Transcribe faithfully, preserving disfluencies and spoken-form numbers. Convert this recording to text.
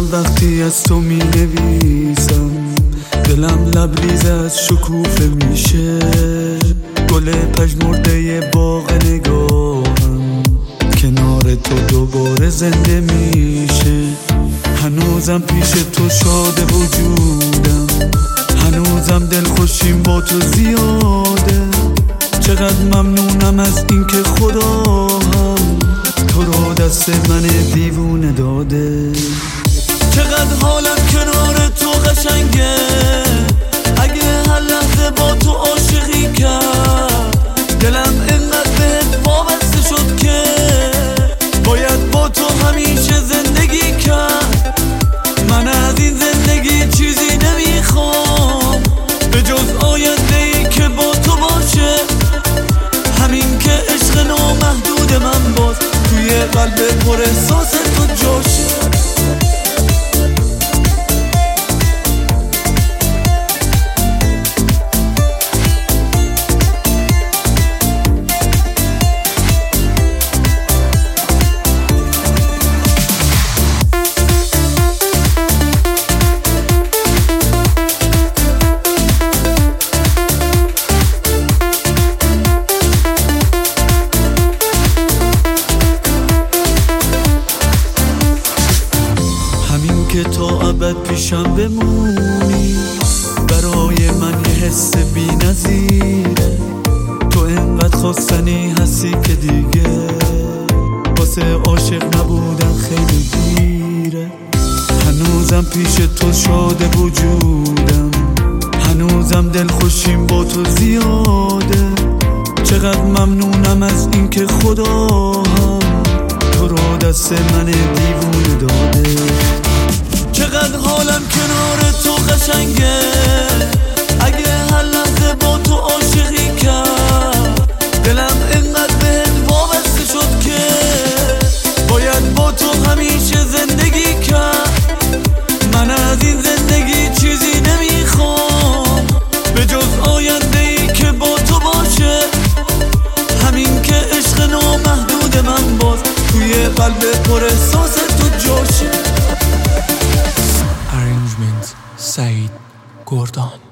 وقتی از تو می نویسم، دلم لبریز از شکوفه میشه. گل پژمرده باغ نگاهم کنار تو دوباره زنده میشه. هنوزم پیش تو شاد وجودم، هنوزم دلخوشیم با تو زیاده. چقدر ممنونم از اینکه خدا هم تو رو دست من دیوونه داده. چقدر حالم کنار تو قشنگه، اگه هر لحظه با تو عاشقی کرد. دلم اینقدر بهت وابسته شد که باید با تو همیشه زندگی کرد. من از این زندگی چیزی نمیخوام به جز آینده‌ای که با تو باشه. همین که عشق نامحدود من باز توی قلب پر احساس تو جاشه. که تا ابد پیشم بمونی برای من یه حس بی نظیره. تو انقدر خواستنی هستی که دیگه واسه عاشق نبودن خیلی دیره. هنوزم پیش تو شاد وجودم، هنوزم دلخوشیم با تو زیاده. چقدر ممنونم از اینکه خدا هم تو رو دست من دیوونه داده. چقدر حالم کنار تو قشنگه، اگه هر لحظه با تو عاشقی کرد. دلم اینقدر بهت وابسته شد که باید با تو همیشه زندگی کرد. من از این زندگی چیزی نمیخوام به جز آینده‌ای که با تو باشه. همین که عشق نامحدود من باز توی قلب پر احساس تو جاشه. Arrangement Said Gordon.